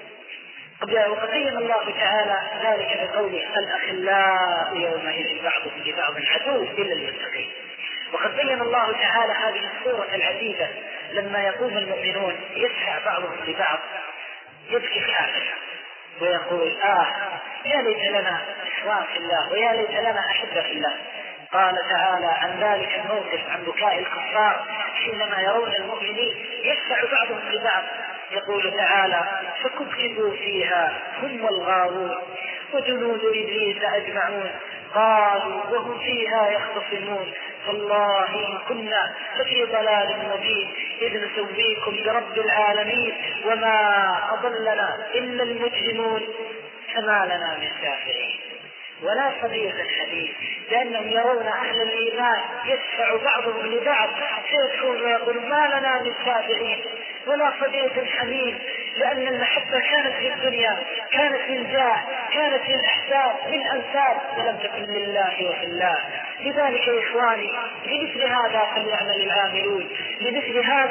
وقد بين الله تعالى ذلك بقوله: الأخلاء يومئذ بعضهم لبعض عدو إلا المتقين. وقد بين الله تعالى هذه الصورة العجيبة لما يقوم المؤمنون يسعى بعضهم لبعض، يبكي الكافر ويقول: يا ليت لنا إخوان في الله ويا ليت لنا أحبة في الله. قال تعالى عن ذلك الموقف، عن بكاء الكفار حينما يرون المؤمنين يسعى بعضهم لبعض، يقول تعالى: فكبكبوا فيها هم والغاوون وجنود إبليس أجمعون قالوا وهم فيها يختصمون والله إن كنا لفي ضلال مبين إذ نسويكم برب العالمين وما أضلنا إلا المجرمون فما لنا من شافعين ولا صديق حديث، لأنهم يرون أهل الإيمان يدفع بعضهم لبعض فيدخلون ويقول: ما لنا من شافعين ولا صديق حميم، لأن المحبة كانت في الدنيا، كانت من جاه، كانت من أحساب، من أنساب، ولم تكن لله وفي الله. لذلك يا إخواني لمثل هذا فليعمل العاملون، لمثل هذا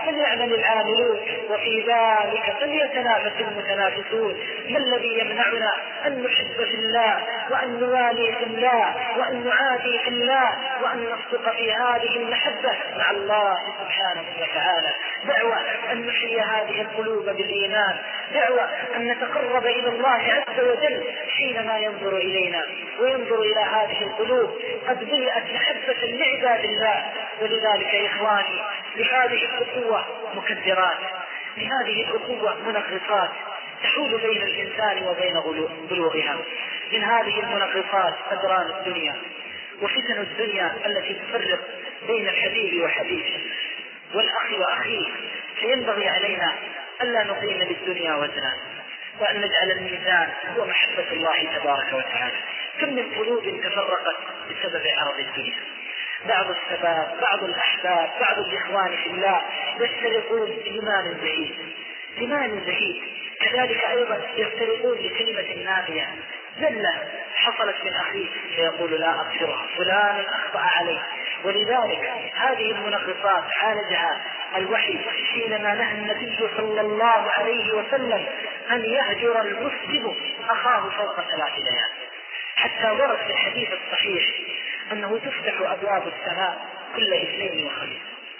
فليعمل العاملون وفي ذلك فليتنافس المتنافسون. ما الذي يمنعنا أن نحب في الله وأن نوالي في الله وأن نعادي في الله وأن نصدق في هذه المحبة مع الله سبحانه وتعالى؟ دعوة أن نحيي هذه القلوب بالإيمان، دعوة أن نتقرب إلى الله عز وجل حينما ينظر إلينا وينظر إلى هذه القلوب قد ملئت محبة لعباد الله. ولذلك يا إخواني لهذه الأخوة مكدرات، لهذه الأخوة منغصات تحول بين الإنسان وبين بلوغها. من هذه المنغصات أدران الدنيا وفتن الدنيا التي تفرق بين الحبيب وحبيبه والأخ وأخيه. فينبغي علينا ألا نقيم للدنيا وزنا وأن نجعل الميزان هو محبة الله تبارك وتعالى. كم من قلوب تفرقت بسبب عرض الدنيا. بعض الشباب، بعض الأحباب، بعض الإخوان في الله يفترقون لمال زهيد، كذلك أيضا يفترقون لكلمة نافية زلة حصلت من أخيه فيقول لا أغفرها، فلان أخطأ عليه. ولذلك هذه المنغصات عالجها الوحي حينما نهى النبي صلى الله عليه وسلم أن يهجر المسلم أخاه فوق 3 ليال، حتى ورد في الحديث الصحيح أنه تفتح أبواب السماء كل اثنين وخميس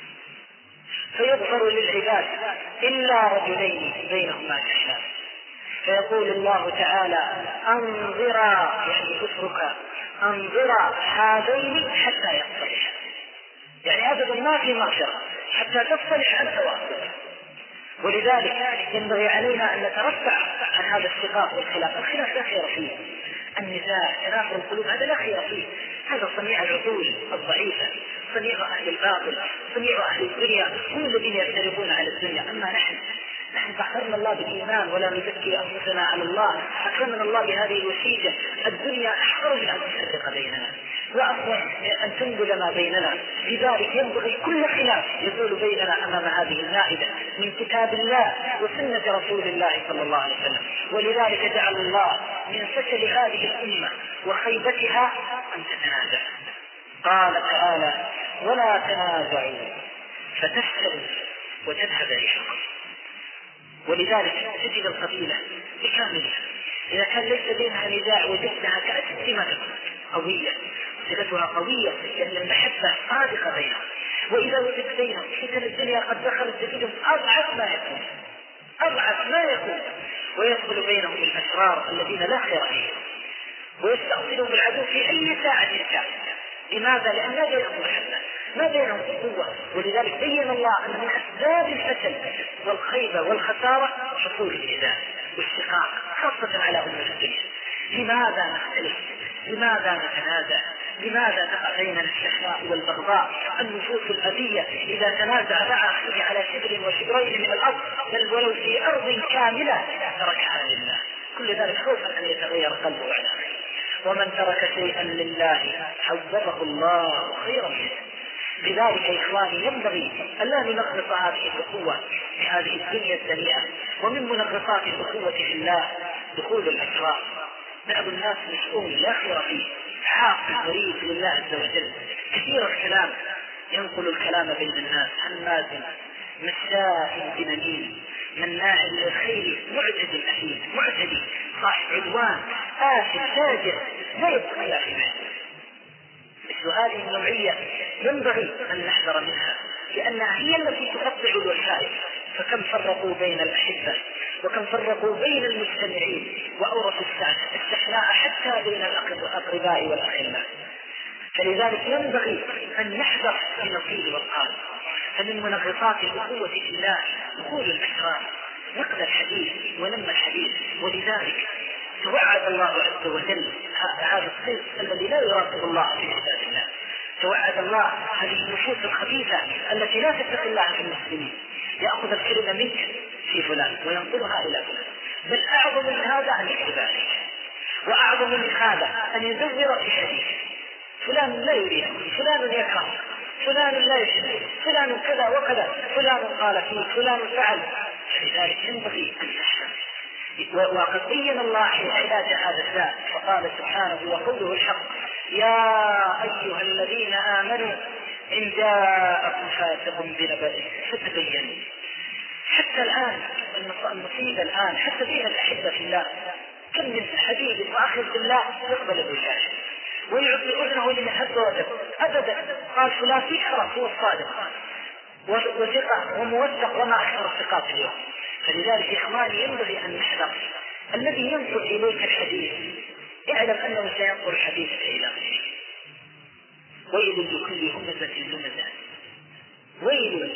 فيغفر للعباد إلا رجلين بينهما شحناء، فيقول الله تعالى أنظرا يعني اتركا أنظرا هذين حتى يصطلحا، يعني أبدا ما في مغفرة حتى تصطلح أنت وأخوك. ولذلك ينبغي علينا أن نترفع عن هذا الشقاق والخلاف. الخلاف لا خير فيه، النزاع تنافر القلوب هذا لا خير فيه، هذا صنيع العقول الضعيفة، صنيع أهل الباطل، صنيع أهل الدنيا، هم الذين يفترقون على الدنيا. أما نحن فأخرنا الله بالإيمان ولا نزكي أنفسنا على الله، أكرمنا الله بهذه الوسيلة. الدنيا أحقر من أن تفرق بيننا وأفضل أن تنبذ ما بيننا. لذلك ينبغي كل خلاف يزول بيننا أمام هذه المائدة من كتاب الله وسنة رسول الله صلى الله عليه وسلم. ولذلك جعل الله من فشل هذه الأمة وخيبتها أن تتنازع. قال تعالى ولا تنازعوا فتفشلوا وتذهب ريحكم. ولذلك تجد القبيلة بكاملها إذا كان ليس بينها نزاع وجدتها كأسمة قوية، صلتها قوية لأن المحبة صادقة بينهم. وإذا وجدت بينهم فتن الدنيا قد دخلت تجدهم أضعف ما يكون ويدخل بينهم الأشرار الذين لا خير فيهم ويستأصلهم العدو في أي ساعة كان. لماذا؟ لأن لا بينهم محبة، ما بينهم قوة. ولذلك بين الله أن من أسباب الفشل والخيبة والخسارة حصول النزاع والشقاق خاصة على أمة الدنيا. لماذا نختلف؟ لماذا نتنازع؟ لماذا تقع بيننا الشحناء والبغضاء؟ النفوس الأبية إذا تنازع مع أخيه على شبر وشبرين من الأرض بل ولو في أرض كاملة تركها لله، كل ذلك خوفا أن يتغير قلبه على أخيه. ومن ترك شيئا لله حوضه الله خيرا منه. لذلك يا إخواني ينبغي ألا ننقص هذه الأخوة في هذه الدنيا الدنيئة. ومن منقصات الأخوة في الله دخول الأشرار. بعض الناس مسؤول لا خير فيه، عاقل مريض لله عز وجل، كثير الكلام، ينقل الكلام بين الناس، هماز مشاء بنميم مناع للخير معتد أثيم، معتدي صاحب عدوان آثم فاجر لا يتقي الله في ماله. هذه النوعية ينبغي أن نحذر منها لأنها هي التي تقطع الوسائل. فكم فرقوا بين الأحبة وكم فرقوا بين المجتمعين وأورثوا الشحناء حتى بين الأقرباء والأخلاء. فلذلك ينبغي أن نحذر من القيل والقال. فمن منغصات الأخوة في الله دخول الأسرار، نقل الحديث ولم الحديث. ولذلك توعد الله عز وجل هذا الصيد الذي لا يراقب الله في عباد الله. توعد الله هذه النفوس الخبيثة التي لا تتقي الله في المسلمين، يأخذ الكلمة منك في فلان وينقلها إلى فلان. بل أعظم من هذا أن يكذب عليك، وأعظم من هذا أن يزور في حديث فلان لا يريد، فلان يكره، فلان لا يشبه، فلان كذا وكذا، فلان قال فيه، فلان فعل. فلذلك ينبغي أن نحذر. وقد بين الله علاج هذا الداء فقال سبحانه وقوله الحق يا أيها الذين آمنوا إن جاءكم فاسق بنبأ فتبينوا. حتى الآن المصيبة الآن حتى فيها الأحبة في الله، كم من حبيب وأخذ بالله يقبل بالله ويعطي أذنه لمن حب وجب أبدا. قال فلان يعرف هو الصادق وثقة وموثق وما أكثر الثقات اليوم. فلذلك إخواني ينبغي أن نحذر. الذي ينقل إليك الحديث اعلم أنه سينقل الحديث إلى غيره. ويل لكل همزة لمزة، ويل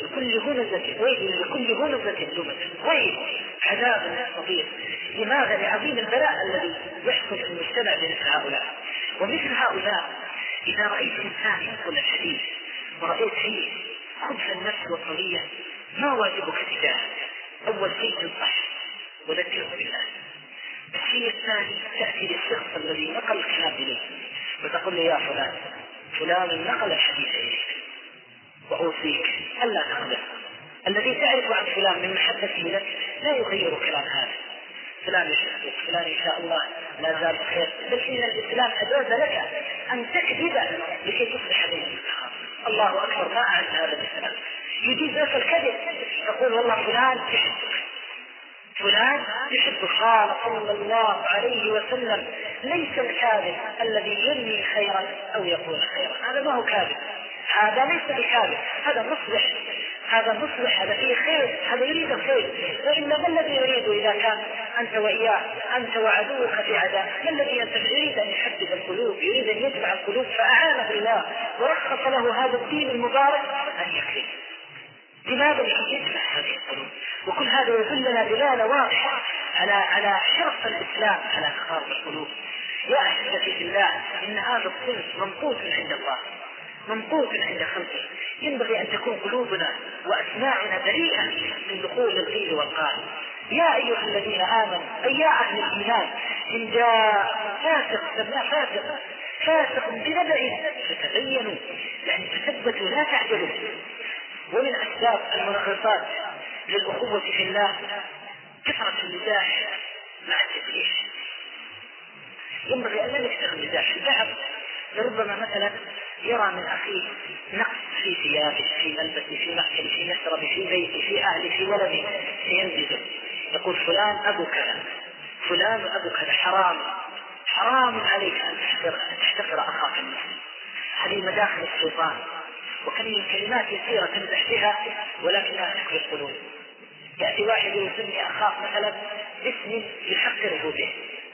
لكل همزة لمزة، ويل عذاب مستطير. لماذا؟ لعظيم البلاء الذي يحصل في المجتمع بمثل هؤلاء. ومثل هؤلاء إذا رأيت إنسان ينقل الحديث ورأيت فيه خبث النفس والطرية، ما واجبك تجاهه؟ أول شيء تنصح وذكره بالله. الشيء الثاني تأتي للشخص الذي نقل الكلام إليه وتقول له يا فلان نقل الحديث إليك وأوصيك ألا تخبره. الذي تعرف عن فلان من محبته لك لا يغير كلام هذا. فلان يشهدك، فلان إن شاء الله لا زال خير، بل إن الإسلام أجاز لك أن تكذب لكي تصلح بين المتخاصم. الله أكبر، ما أعز هذا الإسلام. يجيز لك الكذب، تقول والله فلان يحبك، فلان يحبك. قال صلى الله عليه وسلم ليس الكاذب الذي ينمي خيرا أو يقول خيرا، هذا ما هو كاذب، هذا ليس بكاذب، هذا مصلح، هذا فيه خير، هذا يريد الخير. وإلا ما الذي يريد إذا كان أنت وإياه أنت وعدوك في عداء؟ ما الذي يريد أن يحدد القلوب، يريد أن يجمع القلوب، فأعانه الله ورخص له هذا الدين المبارك أن يكذب. لماذا؟ لكي يجمع هذه القلوب. وكل هذا يدلنا دلالة واضحة على حرص الإسلام على تقارب القلوب. يا أحبتي في الله، إن هذا الصنف ممقوت عند الله، ممقوت عند خلقه. ينبغي أن تكون قلوبنا وأسماعنا بريئة من دخول القيل والقال. يا أيها الذين آمنوا، أي يا أهل الإيمان، إن جاء فاسق بنبأ فتبينوا، يعني تثبتوا لا تعجلوا. ومن أسباب المنغصات للأخوة في الله كثرة المزاح مع التسليح. ينبغي أن لا نكثر المزاح. البعض لربما مثلا يرى من أخيه نقص في ثيابه، في ملبسه، في مأكله، في مشربه، في بيته، في أهله، في ولده، فينزل يقول فلان أبو كذا، فلان أبو كذا. حرام عليك أن تحتقر أخاك المسلم. هذه مداخل الشيطان، وكم كلمات يسيرة تمزح بها ولكنها تكفي القلوب. يأتي واحد يسمي أخاك مثلا باسم يحقره به،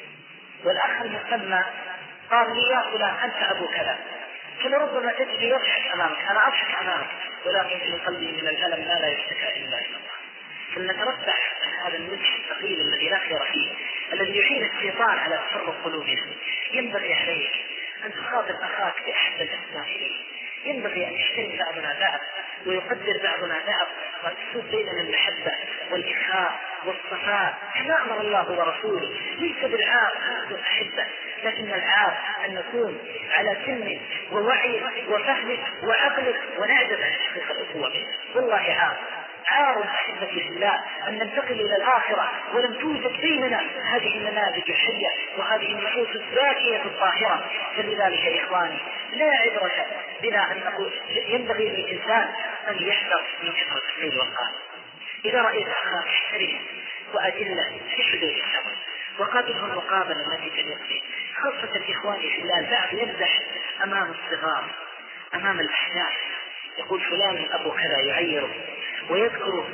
والأخ المسمى قال لي يا فلان أنت أبو كذا، فلربما تجد يضحك أمامك، أنا أضحك أمامك، ولكن في قلبي من الألم ما لا يشتكى إلا إلى الله. فلنتربح هذا المزح الثقيل الذي لا خير فيه، الذي يعين الشيطان على تفرق قلوبنا. ينبغي عليك أن تخاطب أخاك بأحد الأسماء إليه. ينبغي أن يحترم بعضنا بعض ويقدر بعضنا بعض، وتسود بيننا المحبة والإخاء والصفاء كما أمر الله ورسوله. ليس بالعار أن نكون أحبة، لكن العار أن نكون على سن ووعي وفهم وعقل ونعجز عن تحقيق الأخوة بيننا. والله عار أحبتي في الله أن ننتقل إلى الآخرة ولم توجد بيننا هذه النماذج الحية وهذه النفوس الزاكية الطاهرة. فلذلك يا إخواني لا عبرة بنا أن نقول ينبغي للإنسان أن يحذر من كثرة القيل والقال. إذا رأيت أخاك احترمه وأدله في حدود الشر وقابله المقابلة التي تليق به. خاصة إخواني في الله البعض يمزح أمام الصغار، أمام الأحداث، يقول فلان أبو كذا، يعيره ويذكره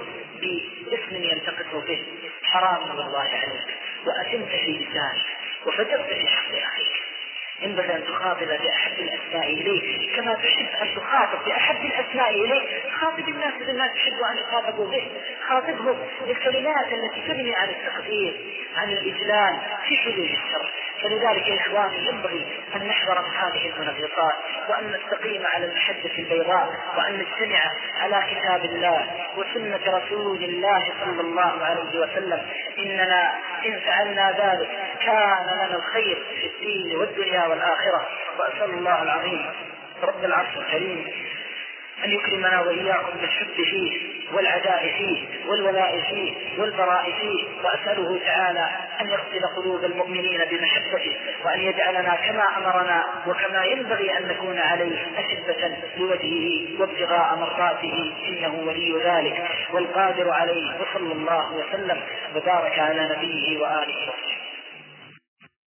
باسم يلتقط به. حرام والله عليك، وأتمت في لسانك وفجرت في حق أخيك. ينبغي أن تخاطب بأحب الأسماء إليك كما تحب أن تخاطب بأحب الأسماء إليك. خاطب الناس بما تحب أن يخاطبوا به، خاطبهم بالكلمات التي تبني على التقدير، عن الإجلال في حدود الشر. فلذلك يا إخواني ينبغي أن نحذر من هذه المنغصات، وأن نستقيم على المحجة البيضاء، وأن نجتمع على كتاب الله وسنة رسول الله صلى الله عليه وسلم. إننا إن فعلنا ذلك كان لنا الخير في الدين والدنيا والآخرة. وأسأل الله العظيم رب العرش الكريم أن يكرمنا وإياكم بالحب فيه والعداء فيه والولاء فيه والبراء فيه، وأسأله تعالى أن يغسل قلوب المؤمنين بمحبته، وأن يجعلنا كما أمرنا وكما ينبغي أن نكون عليه أشدة لوجهه وابتغاء مرضاته، إنه ولي ذلك والقادر عليه. وصلى الله وسلم وبارك على نبيه وآله وصحبه.